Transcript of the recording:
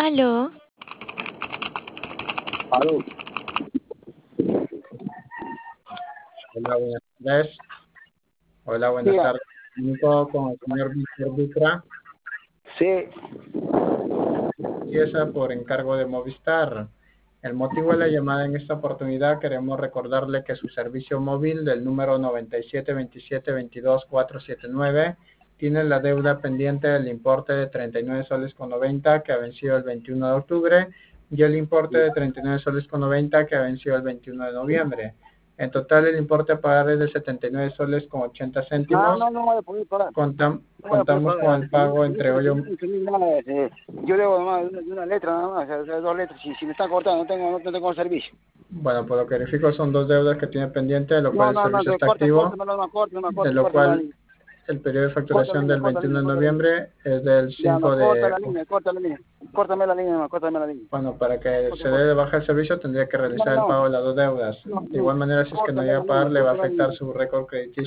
Aló, Aló, Hola, buenas tardes. Hola, buenas diga, tardes. Comunico con el señor Víctor Dutra, sí, pieza por encargo de Movistar. El motivo de la llamada en esta oportunidad, queremos recordarle que su servicio móvil del número 9727222479 tiene la deuda pendiente del importe de 39 soles con 90 que ha vencido el 21 de octubre y el importe de 39 soles con 90 que ha vencido el 21 de noviembre. En total, el importe a pagar es de 79 soles con 80 no, céntimos. no, no voy a poder pagar, no voy a poder Contamos con pagar, el pago entre hoy. no entendí nada, yo debo nomás de una letra nada más, o sea, dos letras, si me están cortando, no tengo servicio. Bueno, por lo que verifico son dos deudas que tiene pendiente, de lo cual No, el no, no, servicio está corte, activo, de lo corte la cual línea, el periodo de corta la facturación línea, del corta la 21 línea, de corta la línea. noviembre es del Ya, no, 5 de... corta la línea, córtame la línea nomás, córtame la línea. Bueno, para que Corta, se dé corta. de baja el servicio tendría que No, realizar el no, pago de las dos deudas. no, De no, igual manera, si es que no córtame llega la a pagar, línea, le va a córtame la afectar línea. su récord crediticio.